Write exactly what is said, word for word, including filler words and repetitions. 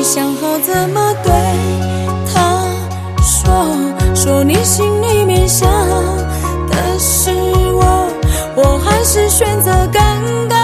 想好怎么对他说，说你心里面想的是我，我还是选择尴尬。